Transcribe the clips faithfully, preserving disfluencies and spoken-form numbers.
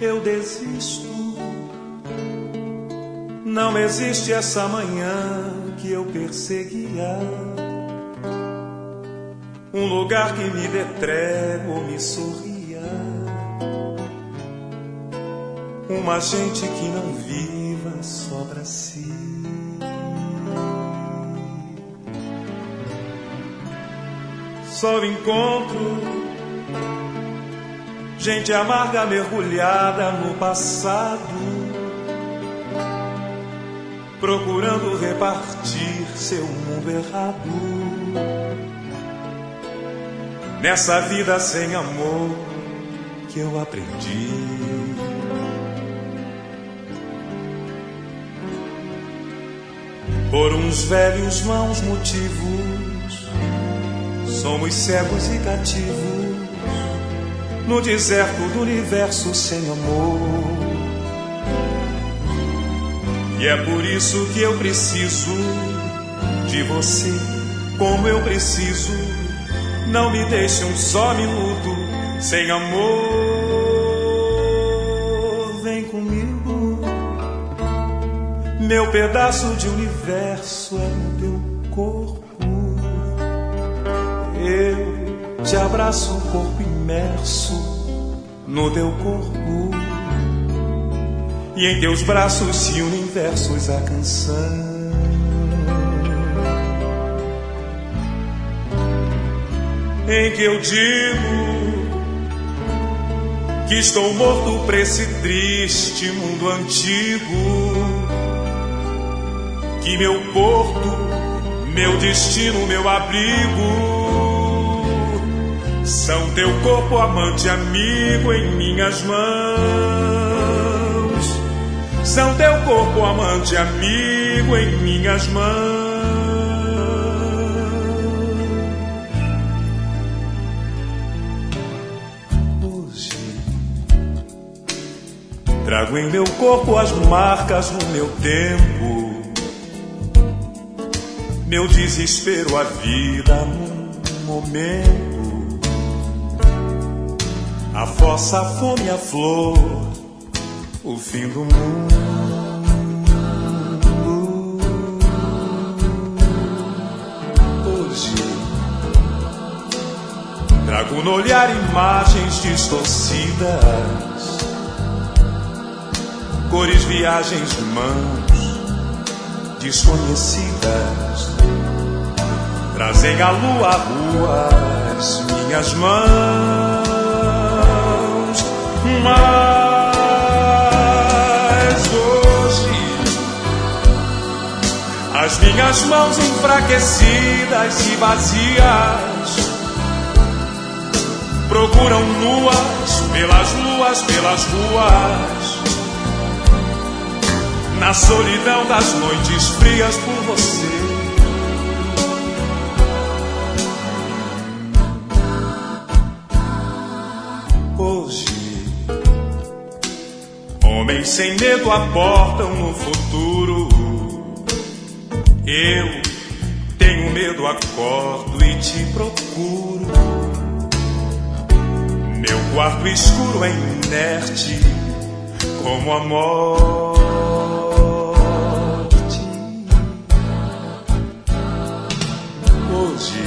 eu desisto. Não existe essa manhã que eu perseguia, um lugar que me dê trégua ou me sorria, uma gente que não viva só pra si. Só encontro gente amarga mergulhada no passado, procurando repartir seu mundo errado, nessa vida sem amor que eu aprendi. Por uns velhos maus motivos, somos cegos e cativos no deserto do universo sem amor. E é por isso que eu preciso de você, como eu preciso. Não me deixe um só minuto sem amor. Vem comigo, meu pedaço de universo é no teu corpo. Eu te abraço, o corpo imerso no teu corpo, e em teus braços se unem versos a canção. Em que eu digo que estou morto pra esse triste mundo antigo, que meu porto, meu destino, meu abrigo são teu corpo, amante, amigo em minhas mãos. São teu corpo, amante, amigo em minhas mãos. Hoje trago em meu corpo as marcas do meu tempo, meu desespero, a vida num momento, a fossa, a fome, a flor, o fim do mundo. Hoje trago no olhar imagens distorcidas, cores, viagens, mãos desconhecidas, trazem a lua, a rua, as minhas mãos. Mas hoje as minhas mãos enfraquecidas e vazias procuram nuas pelas luas, pelas ruas, na solidão das noites frias por você. Homens sem medo aportam no futuro. Eu tenho medo, acordo e te procuro. Meu quarto escuro é inerte como a morte. Hoje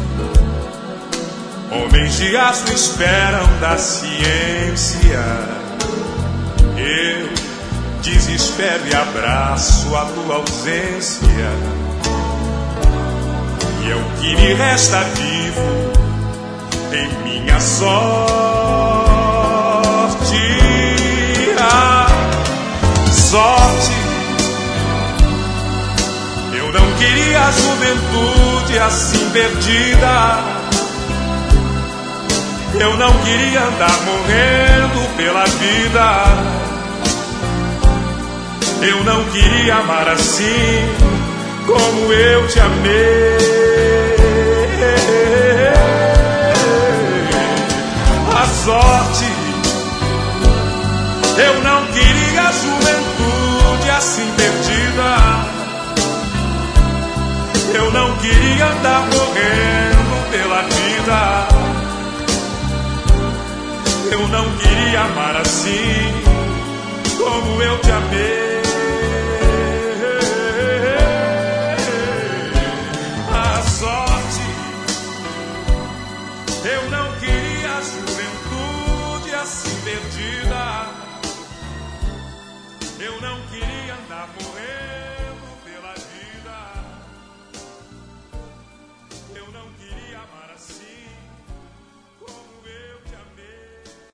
homens de aço esperam da ciência. Eu desespero e abraço a tua ausência, e é o que me resta vivo em minha sorte. A sorte, eu não queria a juventude assim perdida. Eu não queria andar morrendo pela vida. Eu não queria amar assim como eu te amei. A sorte, eu não queria a juventude assim perdida. Eu não queria andar morrendo pela vida. Eu não queria amar assim como eu te amei. A sorte, eu não queria a juventude assim perdida. Eu não queria andar por